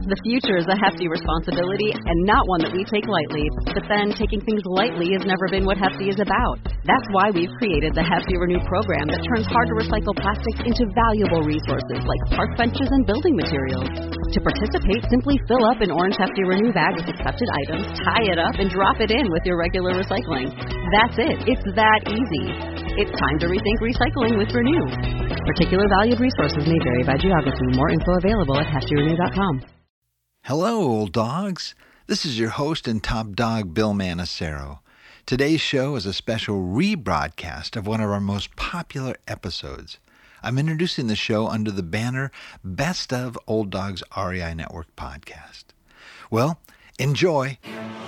The future is a hefty responsibility and not one that we take lightly. But then taking things lightly has never been what Hefty is about. That's why we've created the Hefty Renew program that turns hard-to-recycle plastics into valuable resources like park benches and building materials. To participate, simply fill up an orange Hefty Renew bag with accepted items, tie it up, and drop it in with your regular recycling. That's it. It's that easy. It's time to rethink recycling with Renew. Particular valued resources may vary by geography. More info available at heftyrenew.com. Hello, old dogs. This is your host and top dog, Bill Manacero. Today's show is a special rebroadcast of one of our most popular episodes. I'm introducing the show under the banner Best of Old Dogs REI Network Podcast. Well, enjoy.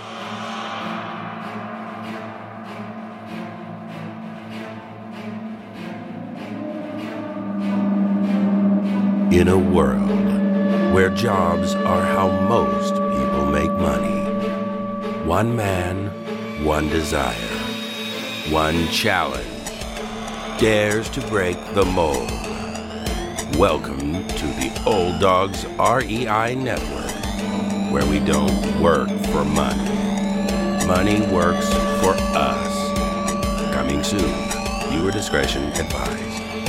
In a world where jobs are how most people make money, one man, one desire, one challenge dares to break the mold. Welcome to the Old Dogs REI Network, where we don't work for money. Money works for us. Coming soon. Viewer discretion advised.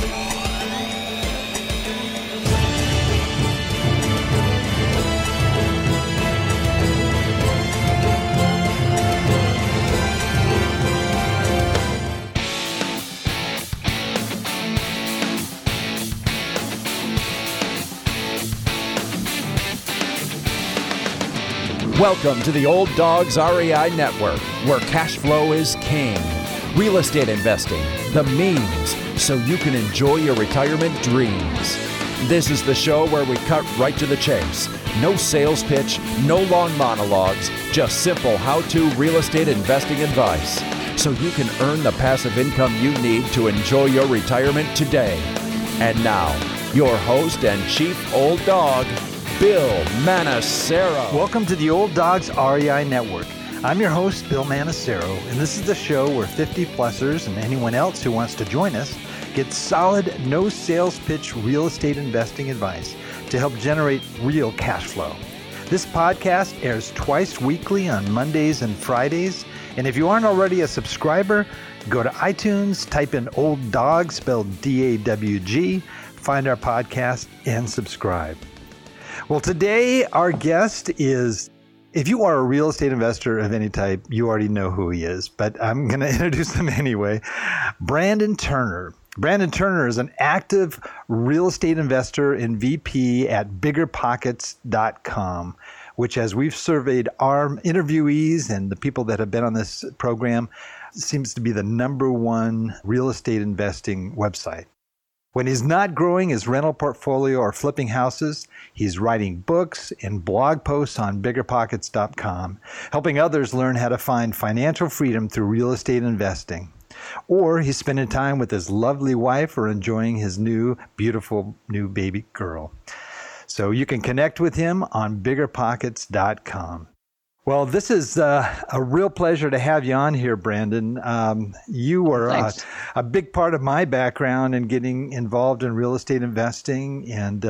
Welcome to the Old Dogs REI Network, where cash flow is king. Real estate investing, the means, so you can enjoy your retirement dreams. This is the show where we cut right to the chase. No sales pitch, no long monologues, just simple how-to real estate investing advice, so you can earn the passive income you need to enjoy your retirement today. And now, your host and chief old dog, Bill Manacero. Welcome to the Old Dogs REI Network. I'm your host, Bill Manacero, and this is the show where 50-plussers and anyone else who wants to join us get solid, no sales pitch real estate investing advice to help generate real cash flow. This podcast airs twice weekly on Mondays and Fridays, and if you aren't already a subscriber, go to iTunes, type in Old Dog, spelled D-A-W-G, find our podcast, and subscribe. Well, today our guest is, if you are a real estate investor of any type, you already know who he is, but I'm going to introduce him anyway. Brandon Turner. Brandon Turner is an active real estate investor and VP at biggerpockets.com, which, as we've surveyed our interviewees and the people that have been on this program, seems to be the number one real estate investing website. When he's not growing his rental portfolio or flipping houses, he's writing books and blog posts on biggerpockets.com, helping others learn how to find financial freedom through real estate investing. Or he's spending time with his lovely wife or enjoying his beautiful new baby girl. So you can connect with him on biggerpockets.com. Well, this is a real pleasure to have you on here, Brandon. You were a big part of my background in getting involved in real estate investing, and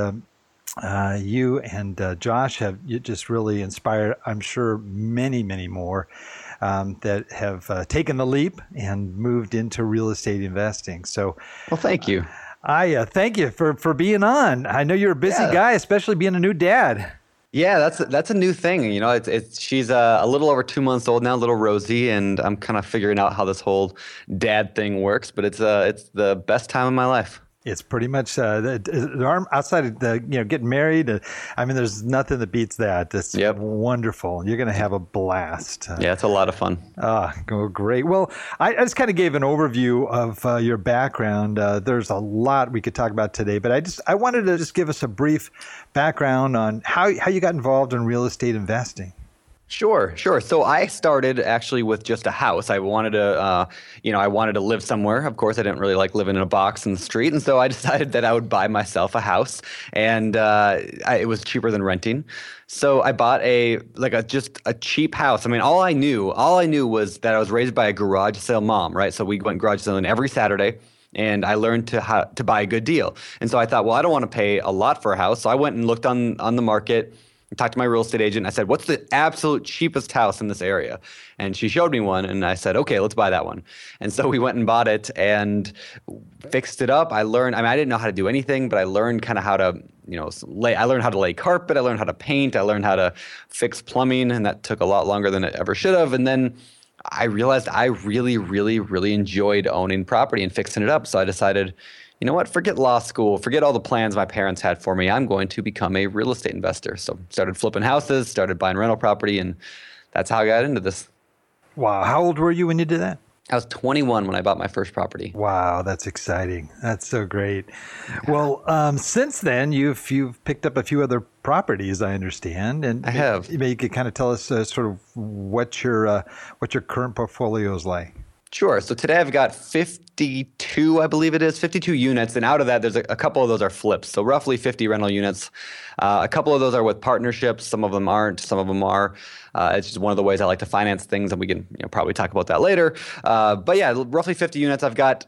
you and Josh have just really inspired, I'm sure, many, many more that have taken the leap and moved into real estate investing. So, well, thank you. I thank you for being on. I know you're a busy guy, especially being a new dad. Yeah, that's a new thing. You know, she's a little over 2 months old now, little Rosie, and I'm kind of figuring out how this whole dad thing works. But it's the best time of my life. It's pretty much outside of getting married. I mean, there's nothing that beats that. It's wonderful. You're going to have a blast. Yeah, it's a lot of fun. Great. Well, I just kind of gave an overview of your background. There's a lot we could talk about today, but I wanted to just give us a brief background on how you got involved in real estate investing. Sure. So I started actually with just a house. I wanted to live somewhere. Of course, I didn't really like living in a box in the street, and so I decided that I would buy myself a house, and it was cheaper than renting. So I bought just a cheap house. I mean, all I knew was that I was raised by a garage sale mom, right? So we went garage selling every Saturday. And I learned to buy a good deal. And so I thought, well, I don't want to pay a lot for a house. So I went and looked on the market. I talked to my real estate agent. I said, what's the absolute cheapest house in this area? And she showed me one, and I said, okay, let's buy that one. And so we went and bought it and fixed it up. I didn't know how to do anything, but I learned kind of how to, I learned how to lay carpet. I learned how to paint. I learned how to fix plumbing, and that took a lot longer than it ever should have. And then I realized I really, really, really enjoyed owning property and fixing it up. So I decided, you know what, forget law school, forget all the plans my parents had for me. I'm going to become a real estate investor. So started flipping houses, started buying rental property, and that's how I got into this. Wow. How old were you when you did that? I was 21 when I bought my first property. Wow, that's exciting. That's so great. Well, since then, you've picked up a few other properties, I understand, and I have. Maybe you could kind of tell us sort of what your current portfolio is like. Sure. So today I've got 52, I believe it is, 52 units. And out of that, there's a couple of those are flips. So roughly 50 rental units. A couple of those are with partnerships. Some of them aren't. Some of them are. It's just one of the ways I like to finance things. And we can probably talk about that later. But yeah, roughly 50 units. I've got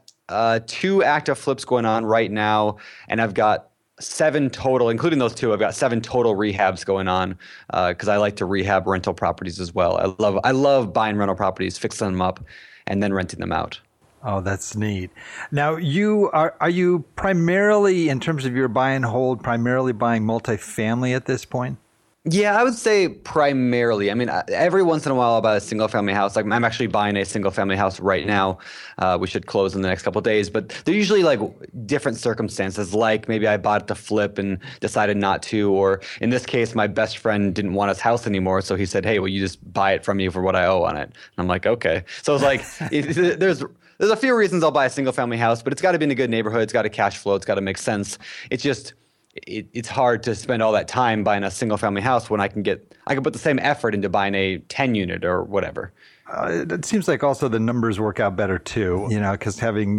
2 active flips going on right now. And I've got 7 total, including those 2. I've got 7 total rehabs going on because I like to rehab rental properties as well. I love buying rental properties, fixing them up, and then renting them out. Oh, that's neat. Now, are you primarily, in terms of your buy and hold, primarily buying multifamily at this point? Yeah, I would say primarily. I mean, every once in a while I'll buy a single family house. Like I'm actually buying a single family house right now. We should close in the next couple of days, but they're usually like different circumstances. Like maybe I bought it to flip and decided not to, or in this case, my best friend didn't want his house anymore. So he said, hey, will you just buy it from me for what I owe on it? And I'm like, okay. So it's like, there's a few reasons I'll buy a single family house, but it's got to be in a good neighborhood. It's got to cash flow. It's got to make sense. It's just, it's hard to spend all that time buying a single family house when I can put the same effort into buying a 10 unit or whatever. It seems like also the numbers work out better too, because having,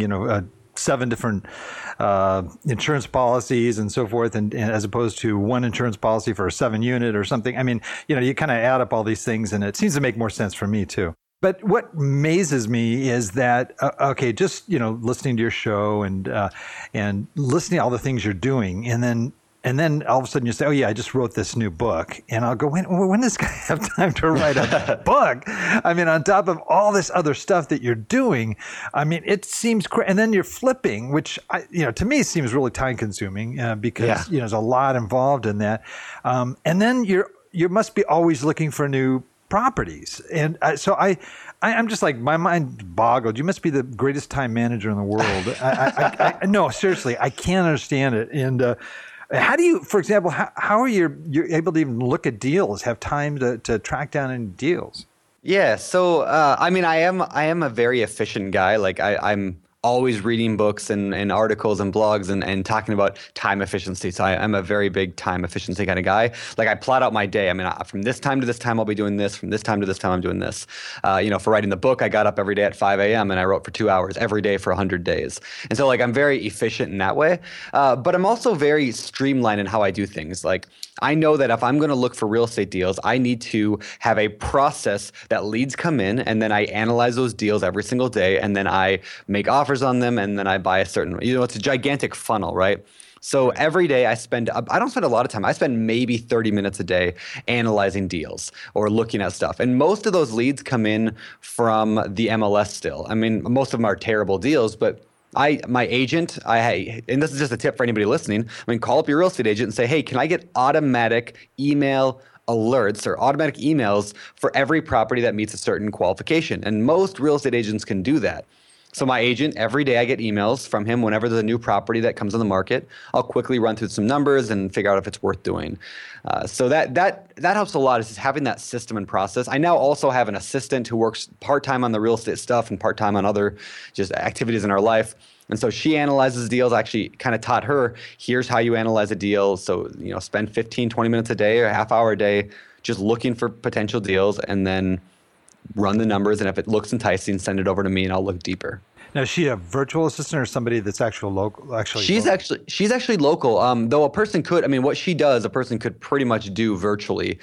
7 different insurance policies and so forth, and as opposed to one insurance policy for a 7 unit or something. I mean, you kind of add up all these things and it seems to make more sense for me too. But what amazes me is that, just, listening to your show and listening to all the things you're doing, and then all of a sudden you say, oh yeah, I just wrote this new book. And I'll go, when does this guy have time to write a book? I mean, on top of all this other stuff that you're doing, I mean, it seems crazy. And then you're flipping, which, to me seems really time consuming because, there's a lot involved in that. And then you must be always looking for new properties. And so I'm just like, my mind boggled. You must be the greatest time manager in the world. No, seriously, I can't understand it. And how do you, for example, how are you're able to even look at deals, have time to track down any deals? Yeah. So, I am a very efficient guy. Like I'm always reading books and articles and blogs and talking about time efficiency. So I'm a very big time efficiency kind of guy. Like I plot out my day. I mean, from this time to this time, I'll be doing this. From this time to this time, I'm doing this. For writing the book, I got up every day at 5 a.m. and I wrote for 2 hours every day for 100 days. And so like I'm very efficient in that way. But I'm also very streamlined in how I do things. Like I know that if I'm going to look for real estate deals, I need to have a process that leads come in, and then I analyze those deals every single day, and then I make offers on them, and then I buy a certain, it's a gigantic funnel, right? So every day I don't spend a lot of time. I spend maybe 30 minutes a day analyzing deals or looking at stuff. And most of those leads come in from the MLS still. I mean, most of them are terrible deals, but my agent, and this is just a tip for anybody listening, call up your real estate agent and say, hey, can I get automatic email alerts or automatic emails for every property that meets a certain qualification? And most real estate agents can do that. So my agent, every day I get emails from him whenever there's a new property that comes on the market. I'll quickly run through some numbers and figure out if it's worth doing. So that helps a lot, is just having that system and process. I now also have an assistant who works part-time on the real estate stuff and part-time on other just activities in our life. And so she analyzes deals. I actually kind of taught her, here's how you analyze a deal. So, spend 15, 20 minutes a day or a half hour a day just looking for potential deals, and then run the numbers, and if it looks enticing, send it over to me and I'll look deeper. Now, is she a virtual assistant or somebody that's local? She's actually local. Though a person could, what she does, a person could pretty much do virtually.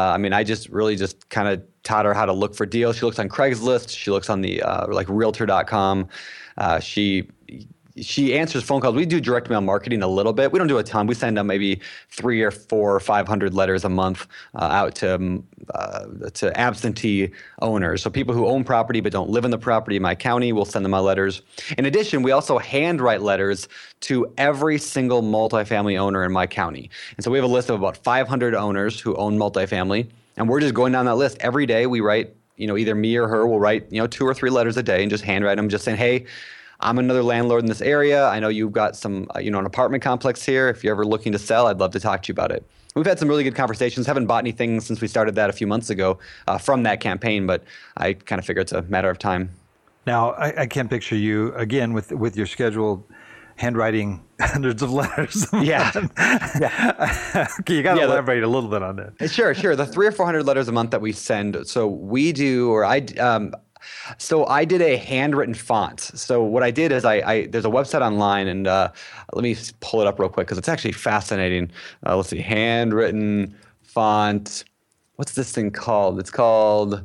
I just kind of taught her how to look for deals. She looks on Craigslist. She looks on the like Realtor.com. She she answers phone calls. We do direct mail marketing a little bit. We don't do a ton. We send out maybe 300 or 400 or 500 letters a month out to absentee owners. So people who own property but don't live in the property in my county, we'll send them out letters. In addition, we also handwrite letters to every single multifamily owner in my county. And so we have a list of about 500 owners who own multifamily. And we're just going down that list. Every day we write, either me or her will write, 2 or 3 letters a day and just handwrite them, just saying, hey, I'm another landlord in this area. I know you've got some, an apartment complex here. If you're ever looking to sell, I'd love to talk to you about it. We've had some really good conversations. Haven't bought anything since we started that a few months ago from that campaign, but I kind of figure it's a matter of time. Now, I can't picture you, again, with your scheduled handwriting hundreds of letters. Yeah. Okay, you got to elaborate a little bit on that. Sure. The 300 or 400 letters a month that we send. So we do, or I did a handwritten font. So what I did is there's a website online, and let me pull it up real quick because it's actually fascinating. Let's see, handwritten font. What's this thing called? It's called.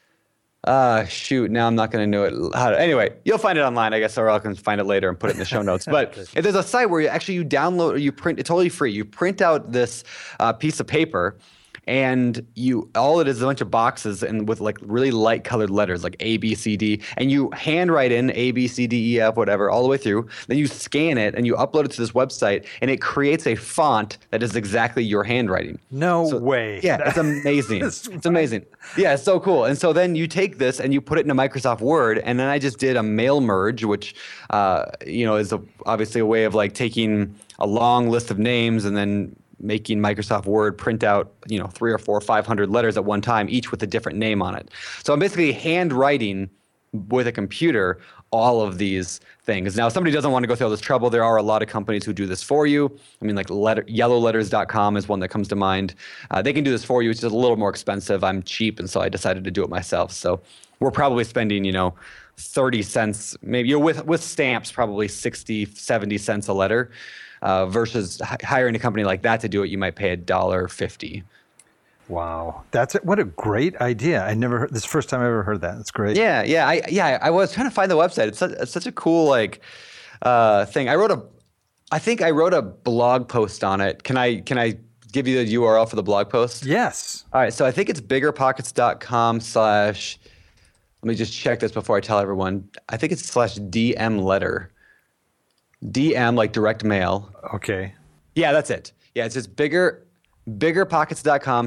Now I'm not going to know it. Anyway, you'll find it online, I guess, or I can find it later and put it in the show notes. But if there's a site where you download or you print, it's totally free. You print out this piece of paper, and all it is a bunch of boxes and with like really light colored letters like A, B, C, D, and you handwrite in A, B, C, D, E, F, whatever, all the way through. Then you scan it and you upload it to this website, and it creates a font that is exactly your handwriting. No way. Yeah, it's amazing. It's amazing. Yeah, it's so cool. And so then you take this and you put it into Microsoft Word, and then I just did a mail merge, which is obviously a way of like taking a long list of names and then making Microsoft Word print out, 300 or 400 or 500 letters at one time, each with a different name on it. So I'm basically handwriting with a computer all of these things. Now, if somebody doesn't want to go through all this trouble, there are a lot of companies who do this for you. I mean, like yellowletters.com is one that comes to mind. They can do this for you. It's just a little more expensive. I'm cheap, and so I decided to do it myself. So we're probably spending, 30 cents, maybe with stamps, probably 60, 70 cents a letter. Versus hiring a company like that to do it, you might pay $1.50. Wow, what a great idea! I never heard this. First time I ever heard that. That's great. Yeah. I was trying to find the website. It's such a cool thing. I think I wrote a blog post on it. Can I give you the URL for the blog post? Yes. All right. So I think it's biggerpockets.com/ let me just check this before I tell everyone. I think it's /DM letter. DM, like direct mail. Okay. Yeah, that's it. Yeah, it's just biggerpockets.com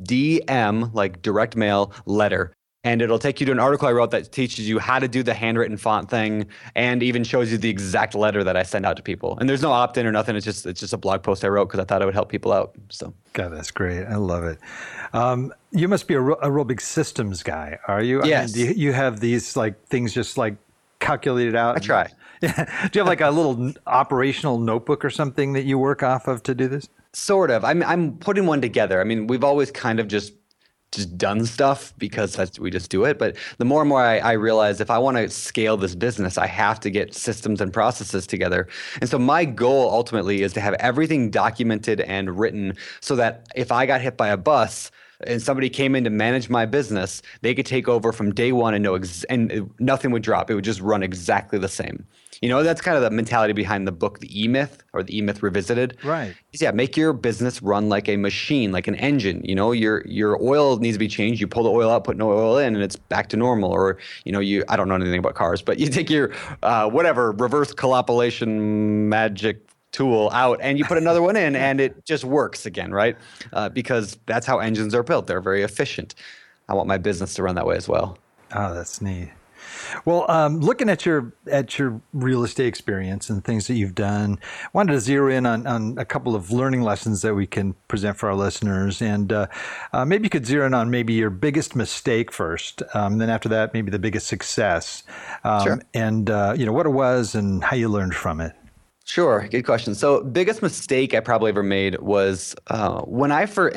/DM, like direct mail letter. And it'll take you to an article I wrote that teaches you how to do the handwritten font thing and even shows you the exact letter that I send out to people. And there's no opt-in or nothing. It's just a blog post I wrote because I thought it would help people out. So. God, that's great. I love it. You must be a real big systems guy, are you? Yes. I mean, do you have these like things just like calculated out? I try. Yeah. Do you have like a little operational notebook or something that you work off of to do this? Sort of. I'm putting one together. I mean, we've always kind of just done stuff because we just do it. But the more and more I realize if I want to scale this business, I have to get systems and processes together. And so my goal ultimately is to have everything documented and written so that if I got hit by a bus and somebody came in to manage my business, they could take over from day one and and nothing would drop. It would just run exactly the same. That's kind of the mentality behind the book, The E-Myth, or The E-Myth Revisited. Right. Yeah, make your business run like a machine, like an engine. Your oil needs to be changed. You pull the oil out, put no oil in, and it's back to normal. Or, I don't know anything about cars, but you take your, reverse collapolation magic tool out and you put another one in and it just works again, right? Because that's how engines are built. They're very efficient. I want my business to run that way as well. Oh, that's neat. Well, looking at your real estate experience and things that you've done, I wanted to zero in on a couple of learning lessons that we can present for our listeners. And maybe you could zero in on maybe your biggest mistake first. Then after that, maybe the biggest success. Sure. And, what it was and how you learned from it. Sure. Good question. So biggest mistake I probably ever made was when I first,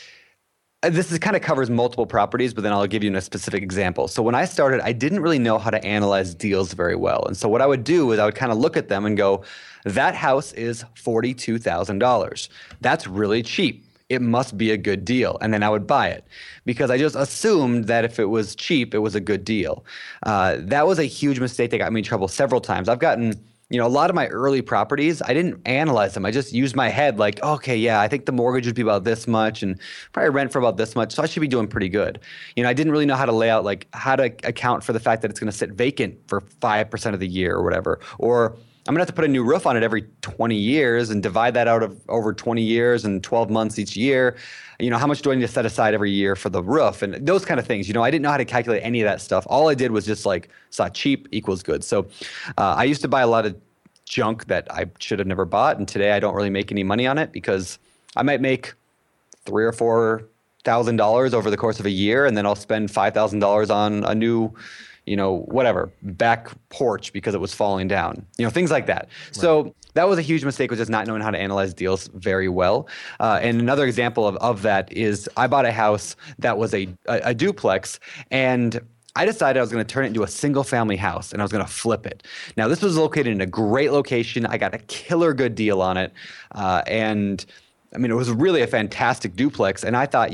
this kind of covers multiple properties, but then I'll give you a specific example. So when I started, I didn't really know how to analyze deals very well. And so what I would do is I would kind of look at them and go, that house is $42,000. That's really cheap. It must be a good deal. And then I would buy it because I just assumed that if it was cheap, it was a good deal. That was a huge mistake that got me in trouble several times. I've gotten a lot of my early properties, I didn't analyze them. I just used my head like, okay, yeah, I think the mortgage would be about this much and probably rent for about this much. So I should be doing pretty good. I didn't really know how to lay out, like how to account for the fact that it's going to sit vacant for 5% of the year or whatever. Or I'm going to have to put a new roof on it every 20 years and divide that out of over 20 years and 12 months each year. How much do I need to set aside every year for the roof and those kind of things? I didn't know how to calculate any of that stuff. All I did was just saw cheap equals good. So I used to buy a lot of junk that I should have never bought. And today I don't really make any money on it because I might make $3,000 or $4,000 over the course of a year. And then I'll spend $5,000 on a new whatever, back porch because it was falling down, things like that. Right. So that was a huge mistake, was just not knowing how to analyze deals very well. And another example of that is I bought a house that was a duplex, and I decided I was going to turn it into a single family house and I was going to flip it. Now, this was located in a great location. I got a killer good deal on it. And it was really a fantastic duplex. And I thought,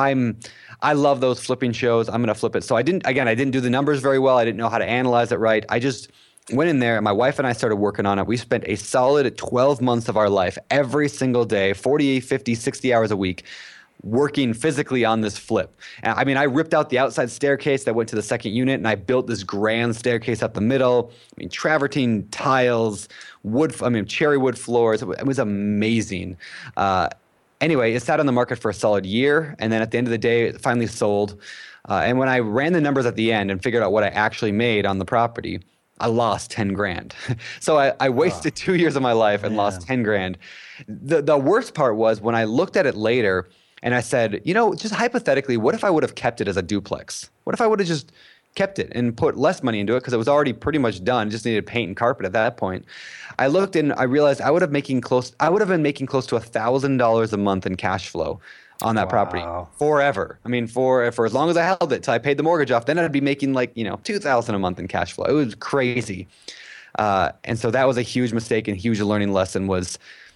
I love those flipping shows. I'm going to flip it. So I didn't do the numbers very well. I didn't know how to analyze it right. I just went in there and my wife and I started working on it. We spent a solid 12 months of our life every single day, 40, 50, 60 hours a week, working physically on this flip. And I ripped out the outside staircase that went to the second unit and I built this grand staircase up the middle. Travertine tiles, cherry wood floors. It was amazing. Anyway, it sat on the market for a solid year. And then at the end of the day, it finally sold. And when I ran the numbers at the end and figured out what I actually made on the property, I lost 10 grand. So I wasted 2 years of my life and lost 10 grand. The worst part was when I looked at it later and I said, just hypothetically, what if I would have kept it as a duplex? What if I would have just kept it and put less money into it because it was already pretty much done, just needed paint and carpet at that point. I looked and I realized I would have been making close to $1,000 a month in cash flow on that property forever. For as long as I held it till I paid the mortgage off, then I'd be making $2,000 a month in cash flow. It was crazy. And so that was a huge mistake and huge learning lesson was,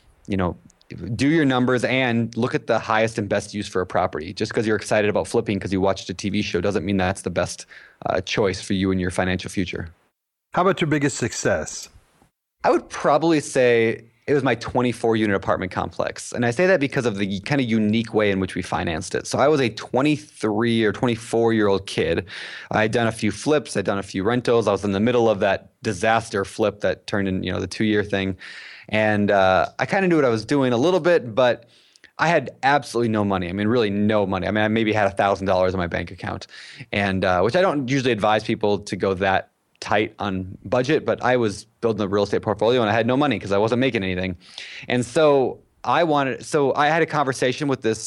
do your numbers and look at the highest and best use for a property. Just because you're excited about flipping because you watched a TV show doesn't mean that's the best choice for you in your financial future. How about your biggest success? I would probably say it was my 24-unit apartment complex. And I say that because of the kind of unique way in which we financed it. So I was a 23 or 24-year-old kid. I'd done a few flips. I'd done a few rentals. I was in the middle of that disaster flip that turned in, the 2-year thing. And I kind of knew what I was doing a little bit, but I had absolutely no money. Really no money. I maybe had $1,000 in my bank account, and which I don't usually advise people to go that tight on budget, but I was building a real estate portfolio and I had no money because I wasn't making anything. And so I had a conversation with this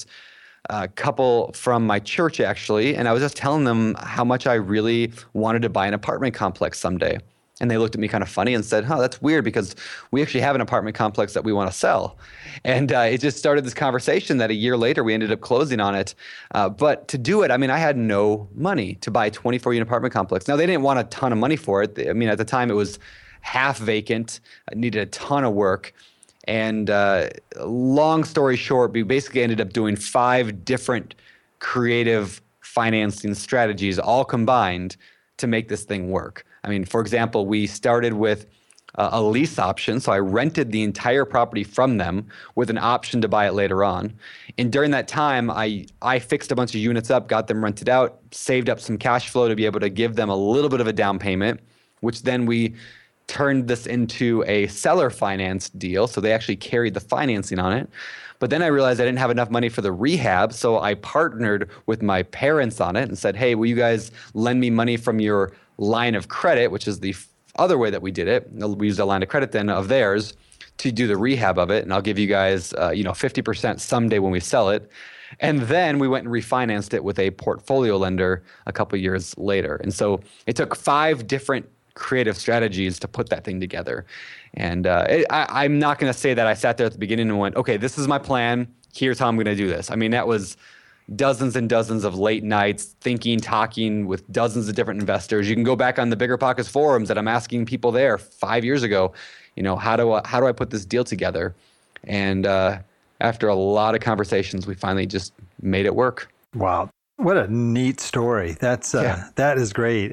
couple from my church actually, and I was just telling them how much I really wanted to buy an apartment complex someday. And they looked at me kind of funny and said, that's weird because we actually have an apartment complex that we want to sell. And it just started this conversation that a year later we ended up closing on it. But to do it, I had no money to buy a 24-unit apartment complex. Now, they didn't want a ton of money for it. At the time it was half vacant, needed a ton of work. And long story short, we basically ended up doing 5 different creative financing strategies all combined to make this thing work. For example, we started with a lease option. So I rented the entire property from them with an option to buy it later on. And during that time, I fixed a bunch of units up, got them rented out, saved up some cash flow to be able to give them a little bit of a down payment, which then we turned this into a seller finance deal. So they actually carried the financing on it. But then I realized I didn't have enough money for the rehab, so I partnered with my parents on it and said, hey, will you guys lend me money from your line of credit, which is the other way that we did it. We used a line of credit then of theirs to do the rehab of it, and I'll give you guys 50% someday when we sell it. And then we went and refinanced it with a portfolio lender a couple years later. And so it took 5 different creative strategies to put that thing together. And I'm not going to say that I sat there at the beginning and went, okay, this is my plan. Here's how I'm going to do this. That was dozens and dozens of late nights thinking, talking with dozens of different investors. You can go back on the BiggerPockets forums that I'm asking people there 5 years ago, how do I put this deal together? And after a lot of conversations, we finally just made it work. Wow. What a neat story. That is great.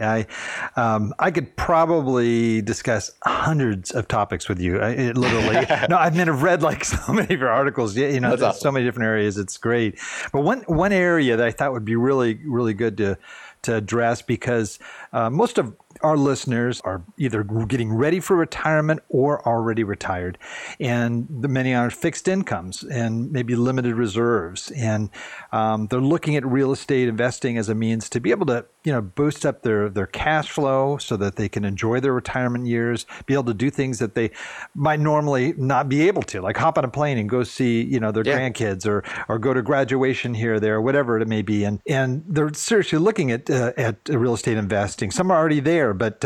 I could probably discuss hundreds of topics with you. Literally, no, I've read like so many of your articles. You know, That's there's awesome. so many different areas. It's great. But one area that I thought would be really, really good to address, because most of our listeners are either getting ready for retirement or already retired, and many are fixed incomes and maybe limited reserves, and they're looking at real estate investing as a means to be able to, boost up their cash flow so that they can enjoy their retirement years, be able to do things that they might normally not be able to, like hop on a plane and go see, their grandkids, or go to graduation here or there, whatever it may be, and they're seriously looking at real estate investing. Some are already there, but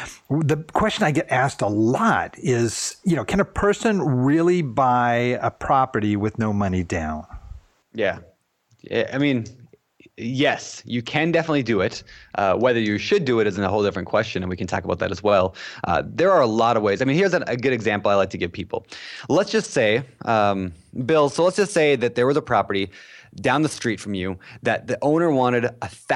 the question I get asked a lot is, can a person really buy a property with no money down? Yeah. I mean, yes, you can definitely do it. Whether you should do it is a whole different question, and we can talk about that as well. There are a lot of ways. I mean, here's a good example I like to give people. Let's just say, Bill, so let's just say that there was a property down the street from you that the owner wanted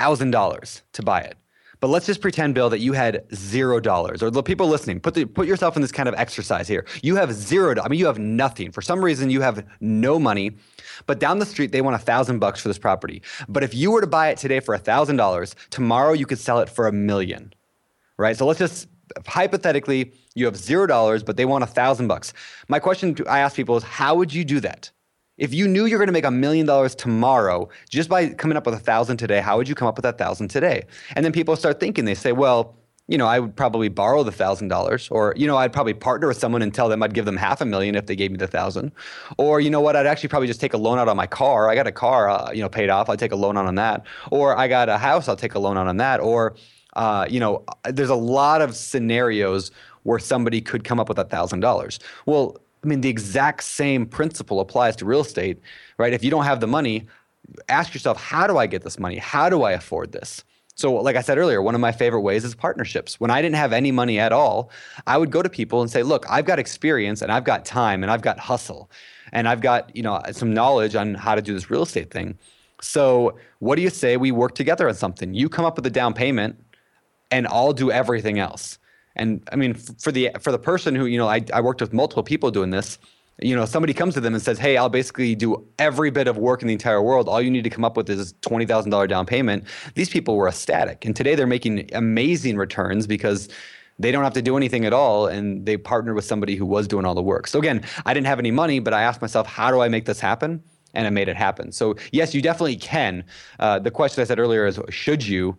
$1,000 to buy it. But let's just pretend, Bill, that you had $0. Or the people listening, put yourself in this kind of exercise here. You have $0. I mean, you have nothing. For some reason, you have no money. But down the street, they want $1,000 for this property. But if you were to buy it today for $1,000, tomorrow you could sell it for $1 million, right? So let's just hypothetically, you have $0, but they want $1,000. My question I ask people is, how would you do that? If you knew you're going to make $1 million tomorrow, just by coming up with $1,000 today, how would you come up with that $1,000 today? And then people start thinking, they say, well, I would probably borrow the $1,000, or, I'd probably partner with someone and tell them I'd give them $500,000 if they gave me the $1,000. Or, I'd actually probably just take a loan out on my car. I got a car, paid off. I'd take a loan on that. Or I got a house. I'll take a loan on that. Or, there's a lot of scenarios where somebody could come up with $1,000. Well, I mean, the exact same principle applies to real estate, right? If you don't have the money, ask yourself, how do I get this money? How do I afford this? So like I said earlier, one of my favorite ways is partnerships. When I didn't have any money at all, I would go to people and say, look, I've got experience and I've got time and I've got hustle and I've got, some knowledge on how to do this real estate thing. So what do you say we work together on something? You come up with a down payment and I'll do everything else. And I mean, for the person who, I worked with multiple people doing this, somebody comes to them and says, hey, I'll basically do every bit of work in the entire world. All you need to come up with is $20,000 down payment. These people were ecstatic. And today they're making amazing returns because they don't have to do anything at all. And they partnered with somebody who was doing all the work. So again, I didn't have any money, but I asked myself, how do I make this happen? And I made it happen. So yes, you definitely can. The question I said earlier is, should you?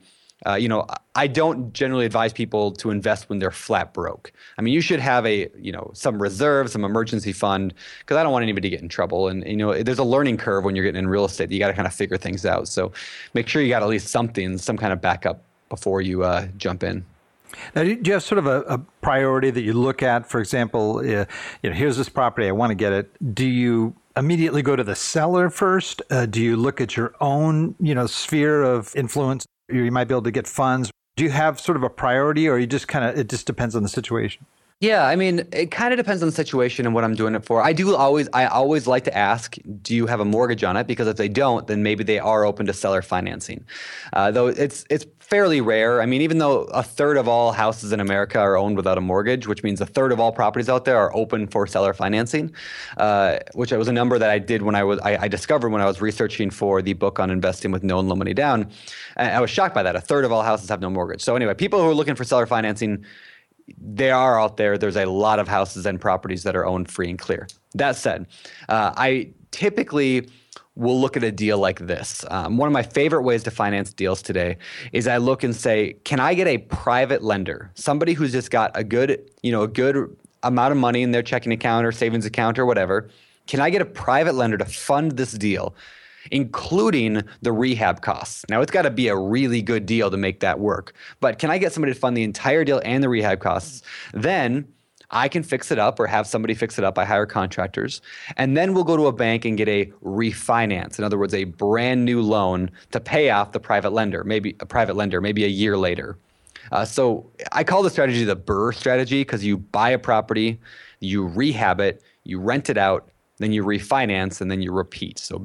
I don't generally advise people to invest when they're flat broke. I mean, you should have some reserve, some emergency fund, because I don't want anybody to get in trouble. And, there's a learning curve when you're getting in real estate. You got to kind of figure things out. So make sure you got at least something, some kind of backup before you jump in. Now, do you have sort of a priority that you look at? For example, here's this property, I want to get it. Do you immediately go to the seller first? Do you look at your own, sphere of influence? You might be able to get funds. Do you have sort of a priority, or it just depends on the situation? Yeah, I mean, it kind of depends on the situation and what I'm doing it for. I always like to ask, do you have a mortgage on it? Because if they don't, then maybe they are open to seller financing. Though it's fairly rare. I mean, even though a third of all houses in America are owned without a mortgage, which means a third of all properties out there are open for seller financing, which was a number that I did when I discovered when I was researching for the book on investing with no and low money down. I was shocked by that. A third of all houses have no mortgage. So anyway, people who are looking for seller financing, they are out there. There's a lot of houses and properties that are owned free and clear. That said, I typically will look at a deal like this. One of my favorite ways to finance deals today is I look and say, can I get a private lender, somebody who's just got a good amount of money in their checking account or savings account or whatever? Can I get a private lender to fund this deal, including the rehab costs? Now, it's got to be a really good deal to make that work. But can I get somebody to fund the entire deal and the rehab costs? Then I can fix it up or have somebody fix it up. I hire contractors. And then we'll go to a bank and get a refinance. In other words, a brand new loan to pay off the private lender, maybe a year later. So I call the strategy the BRRRR strategy, because you buy a property, you rehab it, you rent it out, then you refinance, and then you repeat. So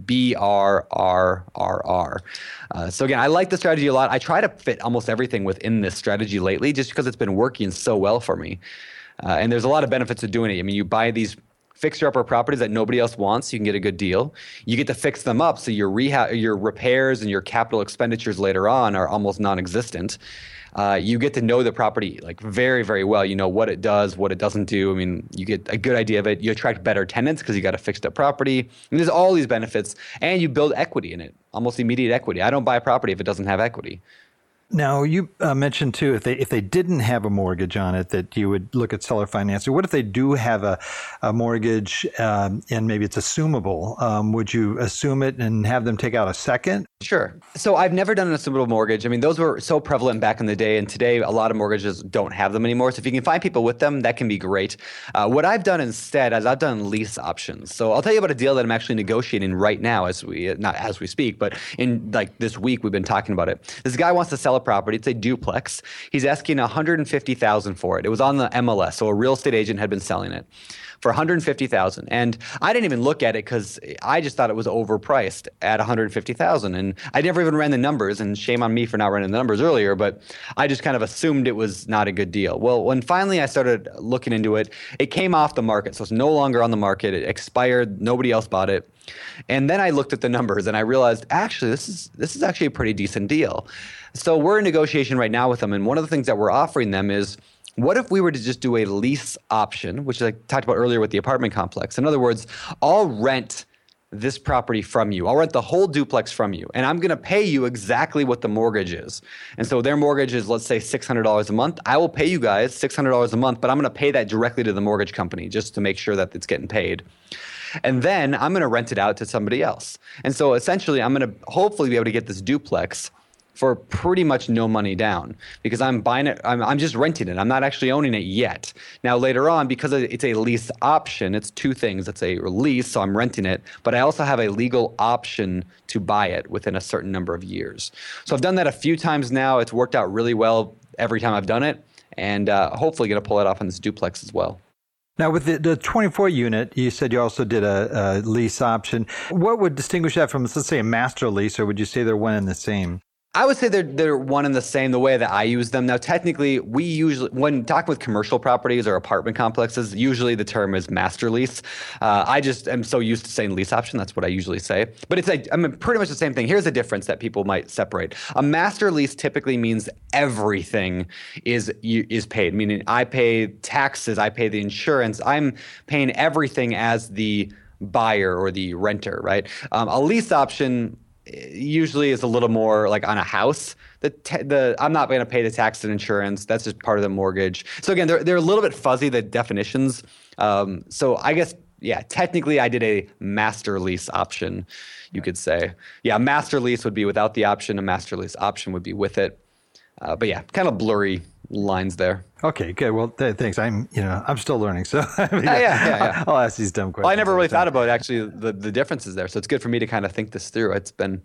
BRRRR. So again, I like the strategy a lot. I try to fit almost everything within this strategy lately just because it's been working so well for me. And there's a lot of benefits to doing it. I mean, you buy these fixer-upper properties that nobody else wants, you can get a good deal. You get to fix them up, so your repairs and your capital expenditures later on are almost non-existent. You get to know the property like very, very well. You know what it does, what it doesn't do. I mean, you get a good idea of it. You attract better tenants because you got a fixed up property. And there's all these benefits, and you build equity in it, almost immediate equity. I don't buy a property if it doesn't have equity. Now, you mentioned too, if they didn't have a mortgage on it, that you would look at seller financing. What if they do have a mortgage and maybe it's assumable? Would you assume it and have them take out a second? Sure. So I've never done an assumable mortgage. I mean, those were so prevalent back in the day, and today a lot of mortgages don't have them anymore. So if you can find people with them, that can be great. What I've done instead is I've done lease options. So I'll tell you about a deal that I'm actually negotiating right now not as we speak, but in like this week we've been talking about it. This guy wants to sell a property. It's a duplex. He's asking $150,000 for it. It was on the MLS, so a real estate agent had been selling it for $150,000. And I didn't even look at it because I just thought it was overpriced at $150,000. And I never even ran the numbers, and shame on me for not running the numbers earlier, but I just kind of assumed it was not a good deal. Well, when finally I started looking into it, it came off the market. So it's no longer on the market. It expired. Nobody else bought it. And then I looked at the numbers and I realized, actually, this is actually a pretty decent deal. So we're in negotiation right now with them. And one of the things that we're offering them is, what if we were to just do a lease option, which I talked about earlier with the apartment complex? In other words, I'll rent this property from you. I'll rent the whole duplex from you, and I'm going to pay you exactly what the mortgage is. And so their mortgage is, let's say, $600 a month. I will pay you guys $600 a month, but I'm going to pay that directly to the mortgage company just to make sure that it's getting paid. And then I'm going to rent it out to somebody else. And so essentially, I'm going to hopefully be able to get this duplex for pretty much no money down, because I'm buying it, I'm just renting it. I'm not actually owning it yet. Now later on, because it's a lease option, it's two things. It's a lease, so I'm renting it, but I also have a legal option to buy it within a certain number of years. So I've done that a few times now. It's worked out really well every time I've done it, and hopefully going to pull it off on this duplex as well. Now, with the 24 unit, you said you also did a lease option. What would distinguish that from, let's say, a master lease, or would you say they're one and the same? I would say they're one and the same the way that I use them. Now, technically, we usually, when talking with commercial properties or apartment complexes, usually the term is master lease. I just am so used to saying lease option. That's what I usually say. But it's pretty much the same thing. Here's a difference that people might separate. A master lease typically means everything is paid, meaning I pay taxes, I pay the insurance, I'm paying everything as the buyer or the renter, right? A lease option usually is a little more like on a house. I'm not going to pay the tax and insurance. That's just part of the mortgage. So again, they're a little bit fuzzy, the definitions. So I guess, yeah, technically I did a master lease option, you could say. Yeah, a master lease would be without the option. A master lease option would be with it. But yeah, kind of blurry lines there. Okay, good. Well, thanks. I'm still learning, so yeah. I'll ask these dumb questions. Well, I never really thought about actually the differences there, so it's good for me to kind of think this through. It's been,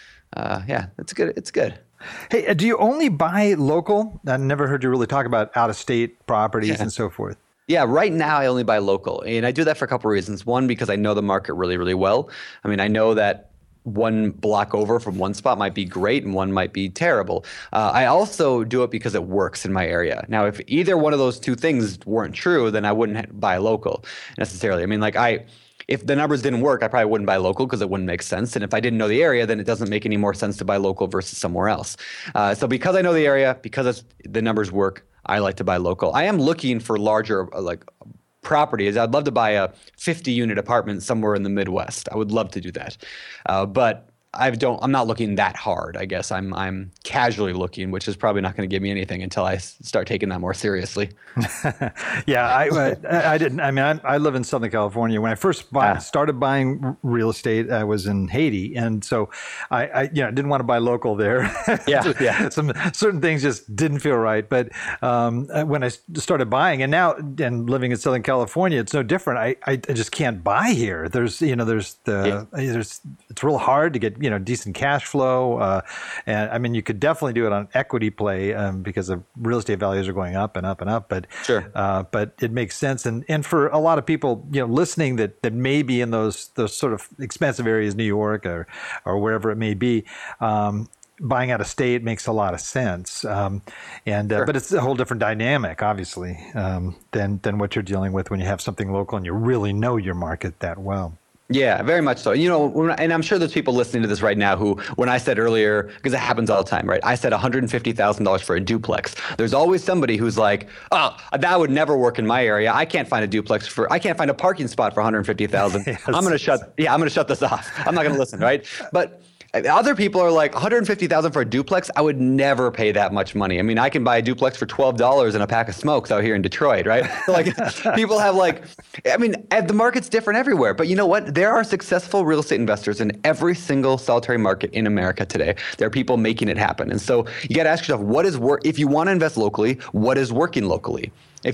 it's good. It's good. Hey, do you only buy local? I never heard you really talk about out-of-state properties and so forth. Yeah, right now I only buy local, and I do that for a couple of reasons. One, because I know the market really, really well. I mean, I know that one block over from one spot might be great and one might be terrible. I also do it because it works in my area. Now, if either one of those two things weren't true, then I wouldn't buy local necessarily. I mean, if the numbers didn't work, I probably wouldn't buy local because it wouldn't make sense. And if I didn't know the area, then it doesn't make any more sense to buy local versus somewhere else. So because I know the area, because the numbers work, I like to buy local. I am looking for larger, properties. I'd love to buy a 50-unit apartment somewhere in the Midwest. I would love to do that. But I'm not looking that hard, I guess. I'm casually looking, which is probably not going to give me anything until I start taking that more seriously. Yeah, I didn't. I mean, I live in Southern California. When I first started buying real estate, I was in Haiti, and so I didn't want to buy local there. Yeah. Some certain things just didn't feel right. But when I started buying, and living in Southern California, it's no different. I just can't buy here. It's real hard to get decent cash flow. And I mean, you could definitely do it on equity play because the real estate values are going up and up and up. But sure. But it makes sense. And for a lot of people, listening that may be in those sort of expensive areas, New York or wherever it may be, buying out of state makes a lot of sense. Sure. But it's a whole different dynamic, obviously, than what you're dealing with when you have something local and you really know your market that well. Yeah, very much so. And I'm sure there's people listening to this right now who, when I said earlier, because it happens all the time, right? I said $150,000 for a duplex. There's always somebody who's like, oh, that would never work in my area. I can't find a parking spot for $150,000. Yes. I'm going to shut this off. I'm not going to listen, right? But other people are like, $150,000 for a duplex? I would never pay that much money. I mean, I can buy a duplex for $12 and a pack of smokes out here in Detroit, right? People have the market's different everywhere. But you know what? There are successful real estate investors in every single solitary market in America today. There are people making it happen. And so you got to ask yourself, if you want to invest locally, what is working locally? If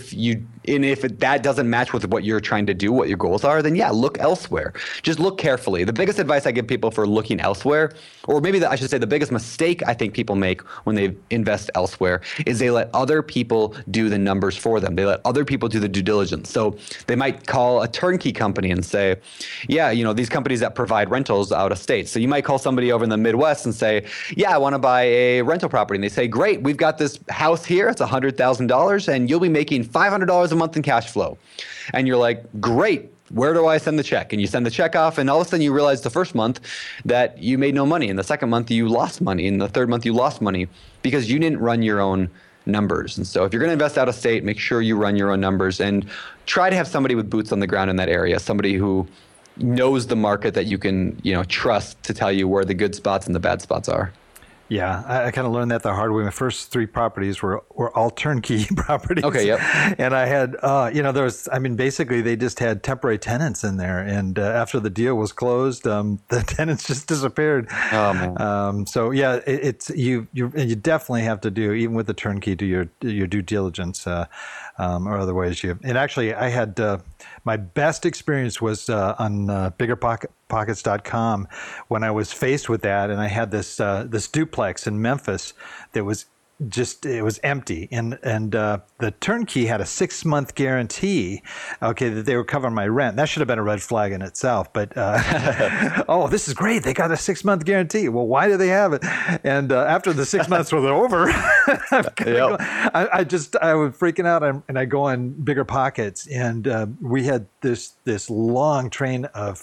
that doesn't match with what you're trying to do, what your goals are, then yeah, look elsewhere. Just look carefully. The biggest advice I give people for looking elsewhere, or maybe I should say the biggest mistake I think people make when they invest elsewhere, is they let other people do the numbers for them. They let other people do the due diligence. So they might call a turnkey company and say, yeah, these companies that provide rentals out of state. So you might call somebody over in the Midwest and say, yeah, I want to buy a rental property. And they say, great, we've got this house here. It's $100,000 and you'll be making $500 a month in cash flow. And you're like, great, where do I send the check? And you send the check off, and all of a sudden you realize the first month that you made no money. And the second month you lost money. And the third month you lost money because you didn't run your own numbers. And so if you're going to invest out of state, make sure you run your own numbers and try to have somebody with boots on the ground in that area, somebody who knows the market that you can, trust to tell you where the good spots and the bad spots are. Yeah, I kind of learned that the hard way. My first 3 properties were all turnkey properties. Okay, yep. And I had, basically they just had temporary tenants in there. And after the deal was closed, the tenants just disappeared. Oh, man. So yeah, you definitely have to do, even with the turnkey, do your due diligence, or otherwise and actually I had, my best experience was on biggerpockets.com when I was faced with that, and I had this duplex in Memphis that was it was empty, and the turnkey had a 6-month guarantee, that they were covering my rent. That should have been a red flag in itself, but oh, this is great. They got a 6-month guarantee. Well, why do they have it? And after the 6 months were over, I was freaking out, and I go on Bigger Pockets, and we had this long train of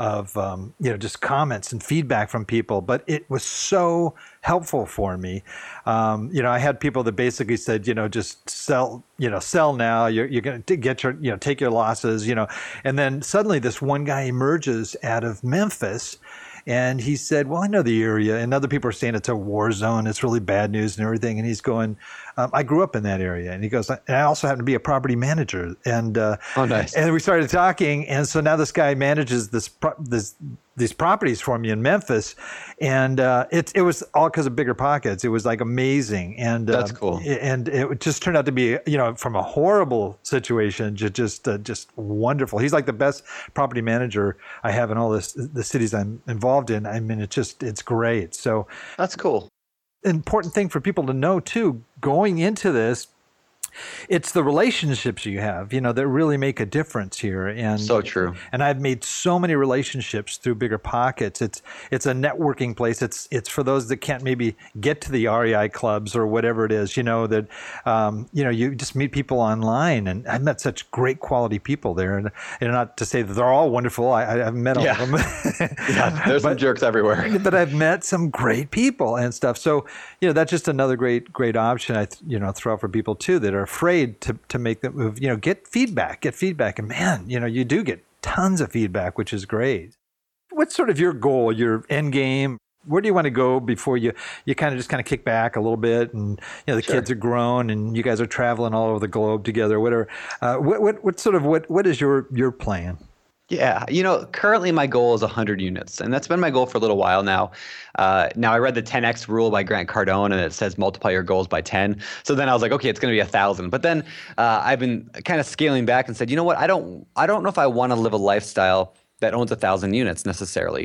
just comments and feedback from people, but it was so helpful for me. I had people that basically said, just sell now. You're going to get take your losses, and then suddenly this one guy emerges out of Memphis. And he said, well, I know the area. And other people are saying it's a war zone. It's really bad news and everything. And he's going, I grew up in that area. And he goes, and I also happen to be a property manager. And oh, nice. And we started talking. And so now this guy manages these properties for me in Memphis. And it was all because of Bigger Pockets. It was like amazing. And that's cool. And it just turned out to be, from a horrible situation, just wonderful. He's like the best property manager I have in all the cities I'm involved in. I mean, it's great. So that's cool. Important thing for people to know too, going into this, it's the relationships you have, that really make a difference here. And so true. And I've made so many relationships through Bigger Pockets. It's a networking place. It's for those that can't maybe get to the REI clubs or whatever it is, that, you just meet people online. And I've met such great quality people there. And not to say that they're all wonderful. I've met all of them. Yeah, there's some jerks everywhere. But I've met some great people and stuff. So, that's just another great option I throw out for people too that are afraid to make that move. Get feedback, and man, you do get tons of feedback, which is great. What's sort of your goal, your end game? Where do you want to go before you kind of kick back a little bit, and the Sure. kids are grown and you guys are traveling all over the globe together, whatever. What is your plan? Yeah, currently my goal is 100 units, and that's been my goal for a little while now. Now I read the 10X rule by Grant Cardone, and it says multiply your goals by 10. So then I was like, okay, it's going to be 1,000. But then I've been kind of scaling back and said, you know what? I don't know if I want to live a lifestyle that owns 1,000 units necessarily.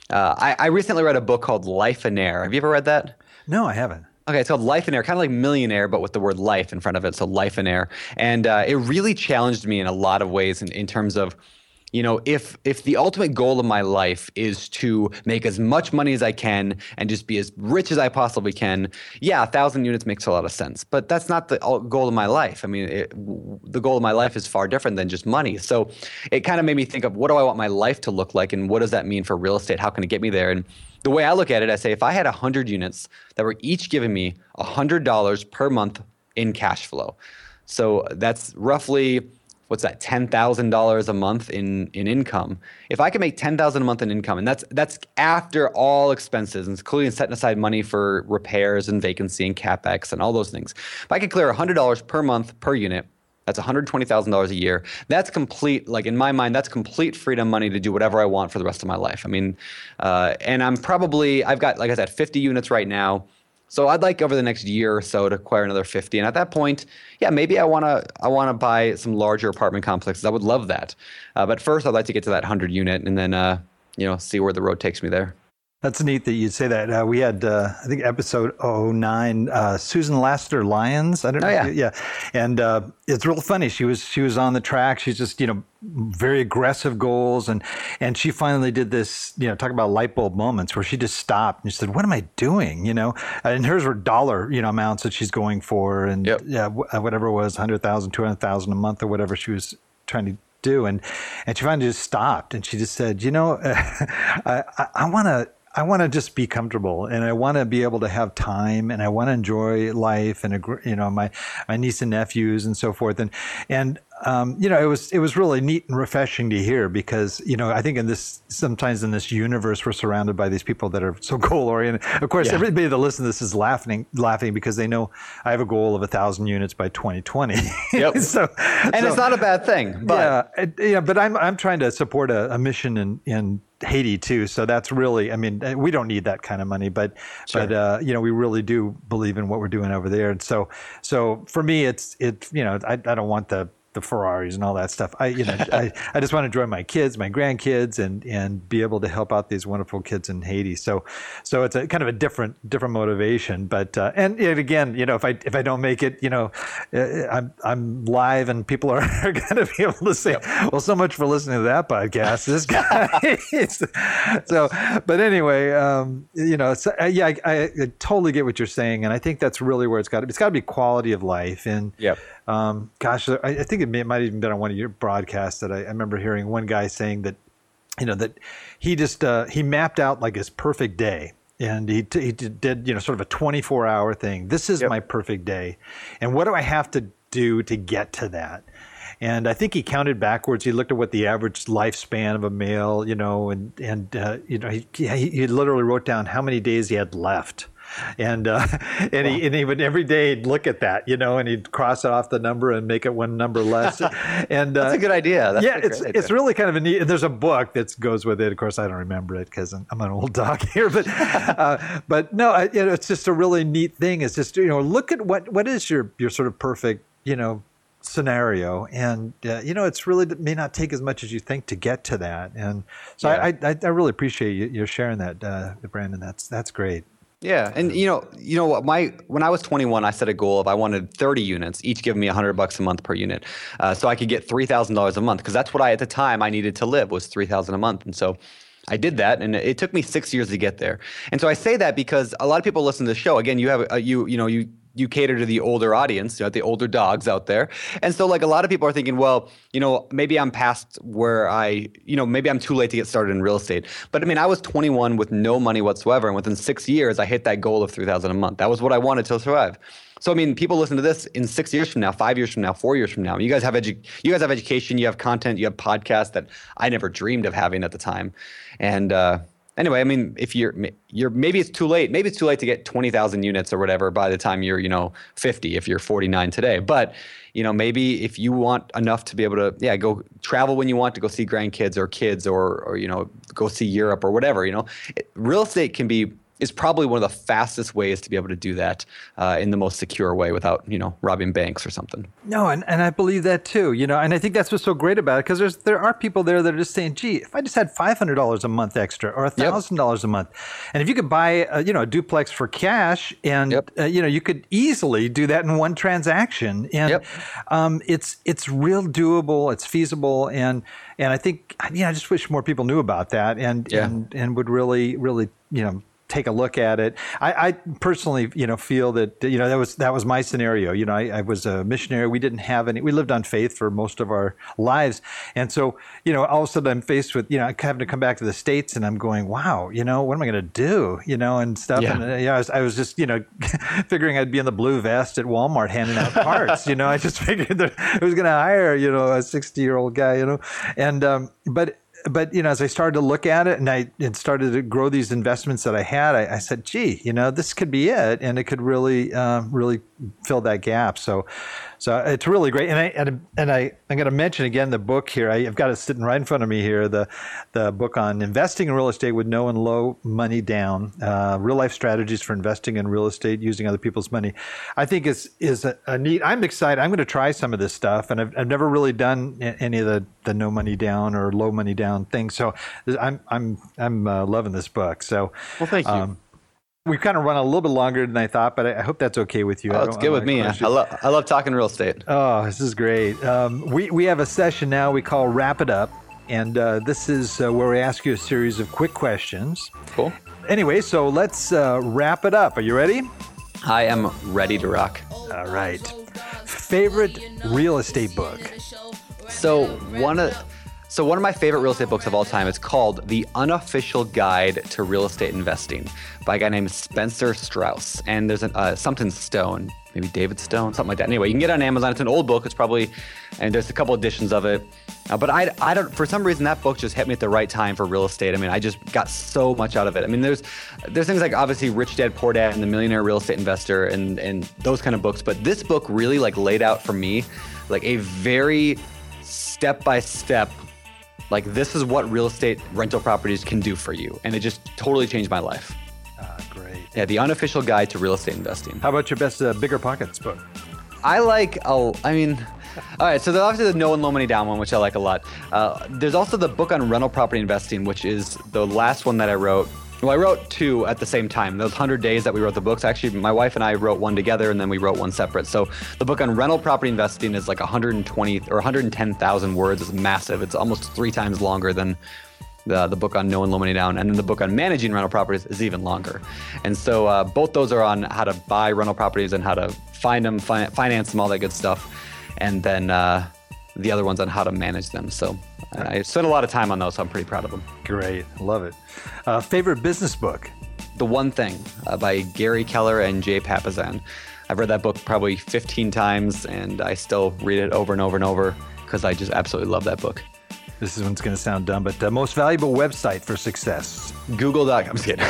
I recently read a book called Lifeonaire. Have you ever read that? No, I haven't. Okay, it's called Lifeonaire, kind of like millionaire, but with the word life in front of it. So Lifeonaire. And it really challenged me in a lot of ways in terms of, if the ultimate goal of my life is to make as much money as I can and just be as rich as I possibly can, 1,000 units makes a lot of sense. But that's not the goal of my life. I mean, the goal of my life is far different than just money. So it kind of made me think of, what do I want my life to look like, and what does that mean for real estate? How can it get me there? And the way I look at it, I say, if I had 100 units that were each giving me $100 per month in cash flow, so that's roughly, what's that, $10,000 a month in income. If I can make $10,000 a month in income, and that's after all expenses, including setting aside money for repairs and vacancy and CapEx and all those things. If I could clear $100 per month per unit, that's $120,000 a year. That's complete, like in my mind, that's complete freedom money to do whatever I want for the rest of my life. I mean, and I've got, like I said, 50 units right now. So I'd like over the next year or so to acquire another 50. And at that point, maybe I want to buy some larger apartment complexes. I would love that. But first, I'd like to get to that 100 unit and then, see where the road takes me there. That's neat that you say that. We had, I think, episode 09, Susan Laster Lyons. I don't know. Yeah. And it's real funny. She was on the track. She's just, very aggressive goals. And she finally did this, talk about light bulb moments where she just stopped and she said, what am I doing? And hers were dollar, amounts that she's going for. And whatever it was, 100,000, 200,000 a month or whatever she was trying to do. And she finally just stopped and she just said, I want to just be comfortable, and I want to be able to have time, and I want to enjoy life, and my niece and nephews and so forth, and it was really neat and refreshing to hear because I think sometimes in this universe we're surrounded by these people that are so goal oriented. Of course, everybody that listens to this is laughing because they know I have a goal of 1,000 units by 2020. Yep. It's not a bad thing. But but I'm trying to support a mission in Haiti too. So that's really, we don't need that kind of money, but we really do believe in what we're doing over there. And so for me, it's I don't want the Ferraris and all that stuff. I just want to enjoy my kids, my grandkids, and be able to help out these wonderful kids in Haiti. So it's a kind of a different motivation. But and again, if I don't make it, I'm live and people are going to be able to say, well, so much for listening to that podcast. This guy. But anyway, I totally get what you're saying, and I think that's really where it's got to be quality of life. And I think it might have even been on one of your broadcasts that I remember hearing one guy saying that, that he just he mapped out like his perfect day, and he did sort of a 24-hour thing. This is my perfect day, and what do I have to do to get to that? And I think he counted backwards. He looked at what the average lifespan of a male, he literally wrote down how many days he had left. And he would every day look at that, and he'd cross off the number and make it one number less. And that's a good idea. It's really kind of a neat. There's a book that goes with it. Of course, I don't remember it because I'm an old dog here, but no, it's just a really neat thing. It's just look at what is your sort of perfect scenario, and it's really may not take as much as you think to get to that. And so I really appreciate you sharing that, Brandon. That's great. Yeah, and when I was 21, I set a goal of I wanted 30 units, each giving me $100 a month per unit, so I could get $3,000 a month, because that's what at the time I needed to live was $3,000 a month, and so I did that, and it took me 6 years to get there. And so I say that because a lot of people listen to the show. Again, you have you cater to the older audience, the older dogs out there. And so like a lot of people are thinking, well, maybe I'm past where maybe I'm too late to get started in real estate. But I was 21 with no money whatsoever. And within 6 years, I hit that goal of $3,000 a month. That was what I wanted to survive. So, people listen to this in 6 years from now, 5 years from now, 4 years from now. You guys have education, you have content, you have podcasts that I never dreamed of having at the time. And, anyway, if you're maybe it's too late. Maybe it's too late to get 20,000 units or whatever by the time you're 50. If you're 49 today, but maybe if you want enough to be able to go travel when you want to go see grandkids or kids or go see Europe or whatever. Real estate can be is probably one of the fastest ways to be able to do that in the most secure way without, robbing banks or something. No, and I believe that too, and I think that's what's so great about it, because there are people there that are just saying, gee, if I just had $500 a month extra or $1,000 a month, and if you could buy a duplex for cash, and you could easily do that in one transaction, and it's real doable, it's feasible, and I think I just wish more people knew about that and would really take a look at it. I personally, feel that, that was my scenario. I was a missionary. We didn't have any, we lived on faith for most of our lives. And so, all of a sudden I'm faced with, having to come back to the States, and I'm going, wow, what am I going to do, and stuff. Yeah. And I was just, figuring I'd be in the blue vest at Walmart handing out cards. I just figured that I was going to hire, a 60-year-old guy, and, but as I started to look at it, and I started to grow these investments that I had, I said, gee, this could be it, and it could really fill that gap. So it's really great. And I'm going to mention again the book here. I've got it sitting right in front of me here. The book on investing in real estate with no and low money down. Real life strategies for investing in real estate using other people's money. I think is a neat. I'm excited. I'm going to try some of this stuff, and I've never really done any of the no money down or low money down things. So I'm loving this book. So well, thank you. We've kind of run a little bit longer than I thought, but I hope that's okay with you. Oh, it's good with me. I love talking real estate. Oh, this is great. We have a session now we call Wrap It Up, and this is where we ask you a series of quick questions. Cool. Anyway, so let's wrap it up. Are you ready? I am ready to rock. All right. Favorite real estate book? So one of my favorite real estate books of all time is called The Unofficial Guide to Real Estate Investing by a guy named Spencer Strauss. And there's something Stone, maybe David Stone, something like that. Anyway, you can get it on Amazon. It's an old book. And there's a couple editions of it. But I don't, for some reason, that book just hit me at the right time for real estate. I mean, I just got so much out of it. I mean, there's things like obviously Rich Dad, Poor Dad and The Millionaire Real Estate Investor and those kind of books. But this book really laid out for me a very step-by-step, this is what real estate rental properties can do for you. And it just totally changed my life. Great. Yeah, The Unofficial Guide to Real Estate Investing. How about your best Bigger Pockets book? All right, so there's obviously the No and Low Money Down one, which I like a lot. There's also the book on rental property investing, which is the last one that I wrote. Well, I wrote two at the same time. Those 100 days that we wrote the books, actually, my wife and I wrote one together, and then we wrote one separate. So the book on rental property investing is 120 or 110,000 words. It's massive. It's almost 3 times longer than the book on No and Low Money Down. And then the book on managing rental properties is even longer. And so both those are on how to buy rental properties and how to find them, finance them, all that good stuff. And then the other one's on how to manage them. So I spent a lot of time on those, so I'm pretty proud of them. Great. Love it. Favorite business book? The One Thing by Gary Keller and Jay Papasan. I've read that book probably 15 times, and I still read it over and over and over because I just absolutely love that book. This one's going to sound dumb, but most valuable website for success? Google.com. I'm just kidding.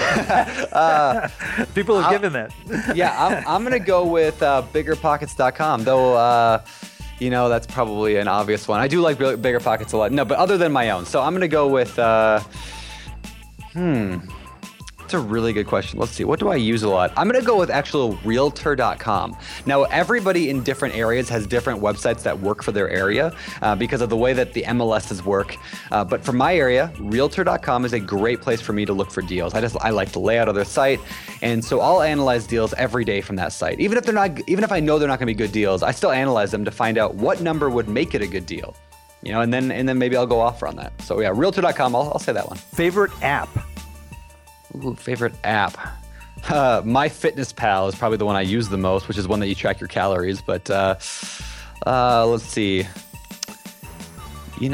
People have given that. Yeah, I'm going to go with biggerpockets.com, though, that's probably an obvious one. I do like Bigger Pockets a lot. No, but other than my own. So I'm going to go with, It's a really good question. Let's see. What do I use a lot? I'm going to go with actual Realtor.com. Now, everybody in different areas has different websites that work for their area because of the way that the MLSs work. But for my area, Realtor.com is a great place for me to look for deals. I like the layout of their site, and so I'll analyze deals every day from that site. Even if I know they're not going to be good deals, I still analyze them to find out what number would make it a good deal. And then maybe I'll go offer on that. So yeah, Realtor.com. I'll say that one. Favorite app? Ooh, favorite app. MyFitnessPal is probably the one I use the most, which is one that you track your calories. But let's see. I'm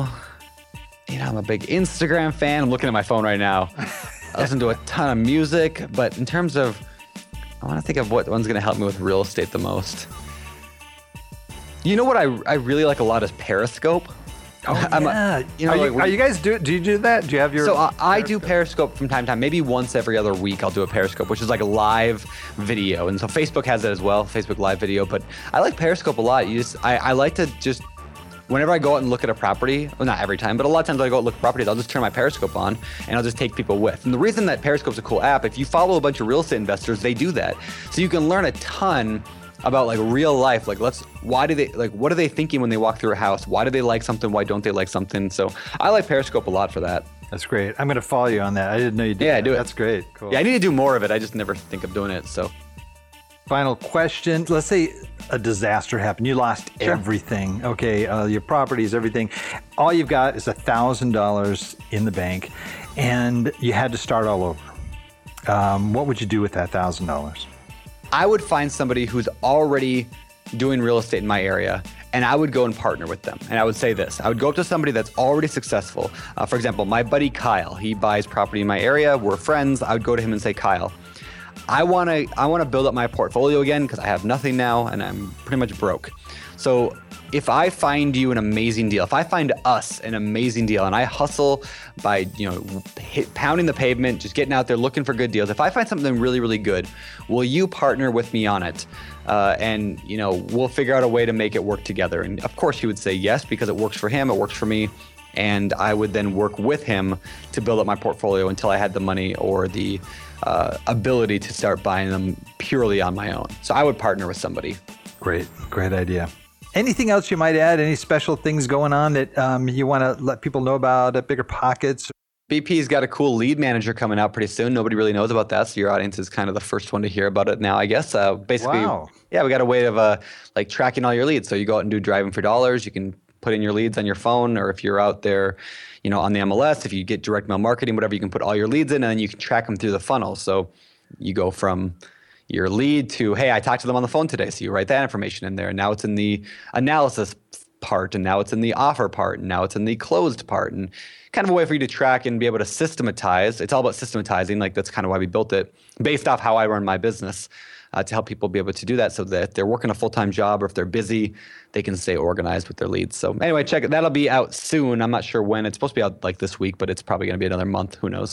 a big Instagram fan. I'm looking at my phone right now. I listen to a ton of music, but in terms of, I want to think of what one's going to help me with real estate the most. You know what I really like a lot is Periscope. Oh, yeah. Are you guys do you do that? Do you have your? So I do Periscope from time to time. Maybe once every other week I'll do a Periscope, which is like a live video. And so Facebook has it as well, Facebook live video. But I like Periscope a lot. I like to just whenever I go out and look at a property, well, not every time, but a lot of times when I go out and look at properties, I'll just turn my Periscope on and I'll just take people with. And the reason that Periscope's a cool app, if you follow a bunch of real estate investors, they do that. So you can learn a ton about like real life. Like what are they thinking when they walk through a house? Why do they like something? Why don't they like something? So I like Periscope a lot for that. That's great. I'm going to follow you on that. I didn't know you did. Yeah, do it. That's great. Cool. Yeah, I need to do more of it. I just never think of doing it. So final question. Let's say a disaster happened. You lost everything. Okay, your properties, everything. All you've got is $1,000 in the bank, and you had to start all over. What would you do with that $1,000? I would find somebody who's already doing real estate in my area, and I would go and partner with them. And I would say this, I would go up to somebody that's already successful. For example, my buddy Kyle, he buys property in my area. We're friends. I would go to him and say, Kyle, I want to build up my portfolio again because I have nothing now and I'm pretty much broke. So if I find you an amazing deal, if I find us an amazing deal and I hustle by, pounding the pavement, just getting out there looking for good deals, if I find something really, really good, will you partner with me on it? And we'll figure out a way to make it work together. And of course he would say yes, because it works for him, it works for me. And I would then work with him to build up my portfolio until I had the money or the ability to start buying them purely on my own. So I would partner with somebody. Great idea. Anything else you might add? Any special things going on that you want to let people know about at Bigger Pockets? BP's got a cool lead manager coming out pretty soon. Nobody really knows about that, so your audience is kind of the first one to hear about it now, I guess. Basically, wow. Yeah, we got a way of tracking all your leads. So you go out and do Driving for Dollars. You can put in your leads on your phone, or if you're out there, on the MLS, if you get direct mail marketing, whatever, you can put all your leads in and then you can track them through the funnel. So you go from your lead to, hey, I talked to them on the phone today. So you write that information in there. And now it's in the analysis part, and now it's in the offer part, and now it's in the closed part, and kind of a way for you to track and be able to systematize. It's all about systematizing. Like, that's kind of why we built it, based off how I run my business, to help people be able to do that, so that if they're working a full-time job or if they're busy, they can stay organized with their leads. So anyway, check it. That'll be out soon. I'm not sure when. It's supposed to be out like this week, but it's probably going to be another month. Who knows?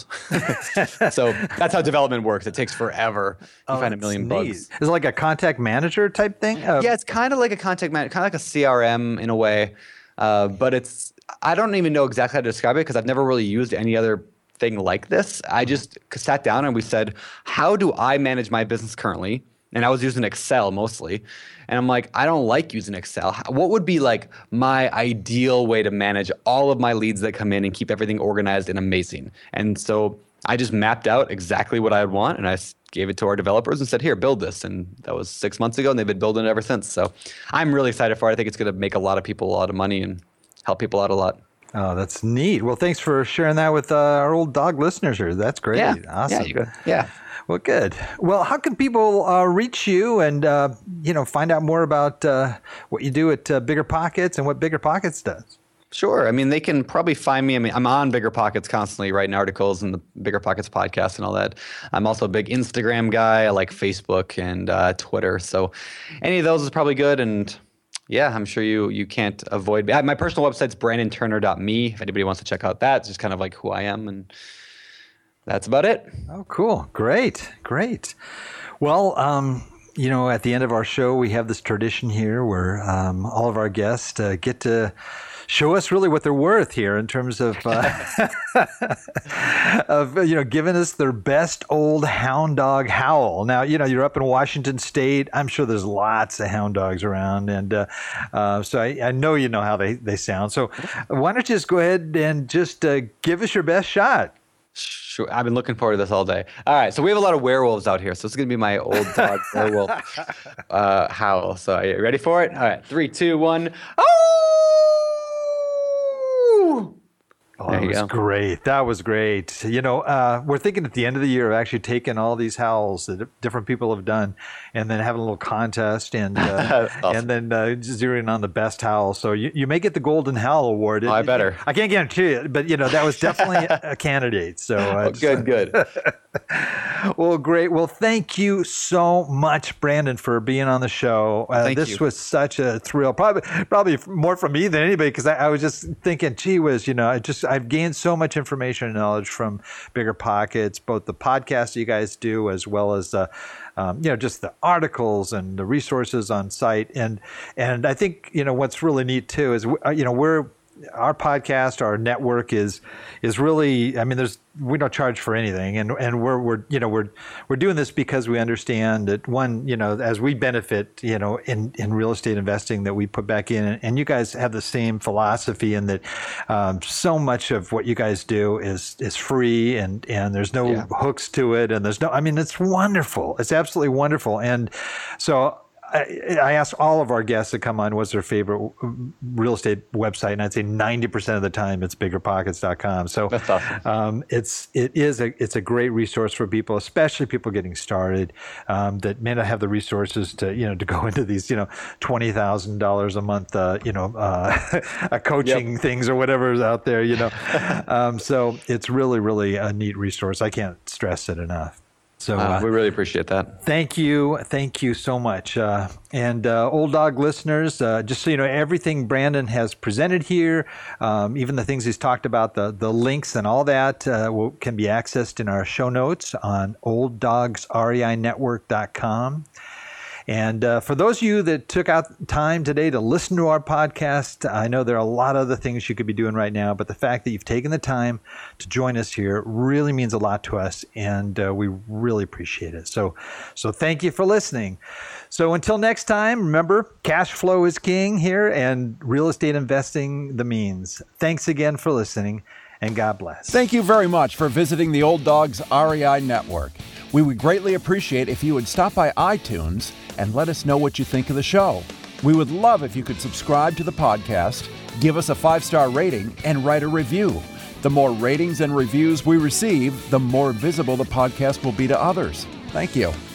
So that's how development works. It takes forever. You find a million bugs. Is it like a contact manager type thing? Yeah, it's kind of like a contact manager, kind of like a CRM in a way. But I don't even know exactly how to describe it because I've never really used any other thing like this. I just sat down and we said, how do I manage my business currently? And I was using Excel mostly. And I'm like, I don't like using Excel. What would be like my ideal way to manage all of my leads that come in and keep everything organized and amazing? And so I just mapped out exactly what I would want, and I gave it to our developers and said, here, build this. And that was 6 months ago, and they've been building it ever since. So I'm really excited for it. I think it's going to make a lot of people a lot of money and help people out a lot. Oh, that's neat. Well, thanks for sharing that with our old dog listeners here. That's great. Yeah. Awesome. Yeah. Well, good. Well, how can people reach you and, find out more about what you do at Bigger Pockets and what Bigger Pockets does? Sure. I mean, they can probably find me. I mean, I'm on Bigger Pockets constantly, writing articles and the Bigger Pockets podcast and all that. I'm also a big Instagram guy. I like Facebook and Twitter. So any of those is probably good. And yeah, I'm sure you can't avoid. My personal website's brandonturner.me. If anybody wants to check out that, it's just kind of like who I am, and that's about it. Oh, cool. Great. Well, at the end of our show, we have this tradition here where all of our guests get to show us really what they're worth here in terms of giving us their best old hound dog howl. Now, you're up in Washington State. I'm sure there's lots of hound dogs around, and so I know you know how they sound. So why don't you just go ahead and just give us your best shot? Sure. I've been looking forward to this all day. All right. So we have a lot of werewolves out here. So it's going to be my old dog werewolf howl. So are you ready for it? All right. 3, 2, 1. Oh, that was great. That was great. We're thinking at the end of the year of actually taking all these howls that different people have done and then having a little contest and awesome. And then zeroing on the best howl. So you may get the Golden Howl Award. I better. I can't guarantee it, but that was definitely a candidate. So good. Well, great. Well, thank you so much, Brandon, for being on the show. This was such a thrill. Probably more from me than anybody, because I was just thinking, gee whiz, I've gained so much information and knowledge from Bigger Pockets, both the podcast you guys do as well as just the articles and the resources on site. And I think, what's really neat too is, our podcast, our network is really, we don't charge for anything, and we're doing this because we understand that, one, as we benefit, in real estate investing, that we put back in, and you guys have the same philosophy in that so much of what you guys do is free, and there's no hooks to it, and there's no, it's wonderful. It's absolutely wonderful. And so I asked all of our guests to come on what's their favorite real estate website, and I'd say 90% of the time it's biggerpockets.com. So that's awesome. It's a great resource for people, especially people getting started, that may not have the resources to go into these $20,000 a month coaching things or whatever is out there. So it's really, really a neat resource. I can't stress it enough. So we really appreciate that. Thank you so much. And Old Dog listeners, just so you know, everything Brandon has presented here, even the things he's talked about, the links and all that can be accessed in our show notes on olddogsreinetwork.com. And for those of you that took out time today to listen to our podcast, I know there are a lot of other things you could be doing right now, but the fact that you've taken the time to join us here really means a lot to us, and we really appreciate it. So thank you for listening. So until next time, remember, cash flow is king here, and real estate investing the means. Thanks again for listening, and God bless. Thank you very much for visiting the Old Dogs REI Network. We would greatly appreciate if you would stop by iTunes and let us know what you think of the show. We would love if you could subscribe to the podcast, give us a 5-star rating, and write a review. The more ratings and reviews we receive, the more visible the podcast will be to others. Thank you.